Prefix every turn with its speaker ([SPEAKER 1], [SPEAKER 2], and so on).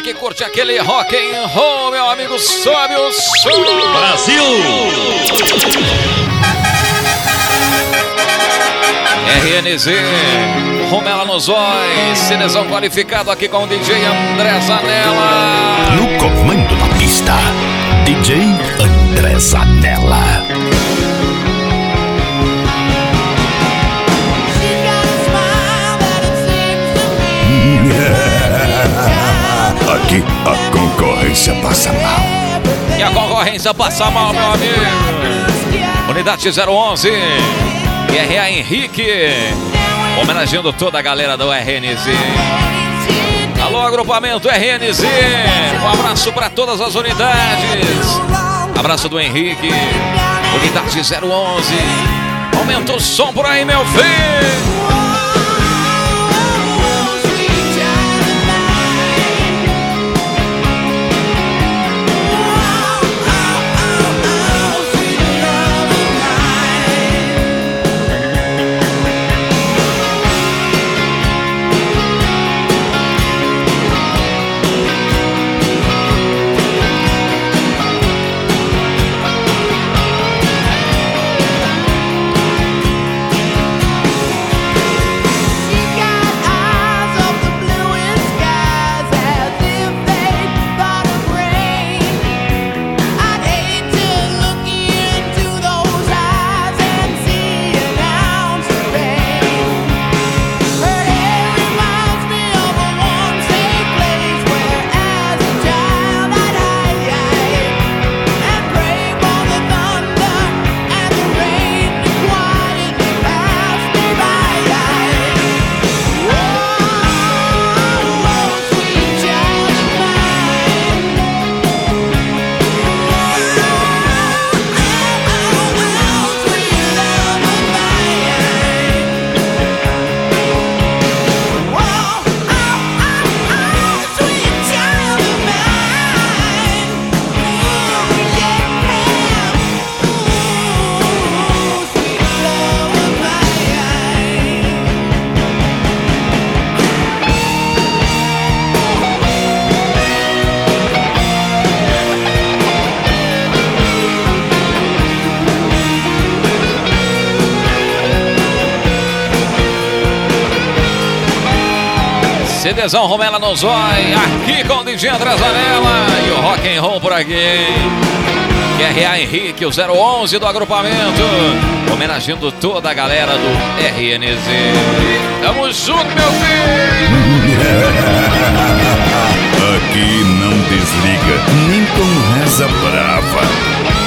[SPEAKER 1] que curte aquele rock and roll, meu amigo, sobe o som.
[SPEAKER 2] Brasil!
[SPEAKER 1] RNZ, Romela nos olhos, CDzão qualificado aqui com o DJ André Zanella.
[SPEAKER 3] No comando da pista, DJ André Zanella. Aqui a concorrência passa mal.
[SPEAKER 1] E a concorrência passa mal, meu amigo. Unidade 011, RA Henrique, homenageando toda a galera do RNZ. Alô, agrupamento RNZ, um abraço para todas as unidades. Abraço do Henrique, unidade 011. Aumenta o som por aí, meu filho. CDzão Romela no zói, aqui com o DJ André Zanella e o rock and roll por aqui. RA Henrique, o 011 do agrupamento, homenageando toda a galera do RNZ. Tamo junto, meu filho!
[SPEAKER 3] Aqui não desliga, nem com reza brava.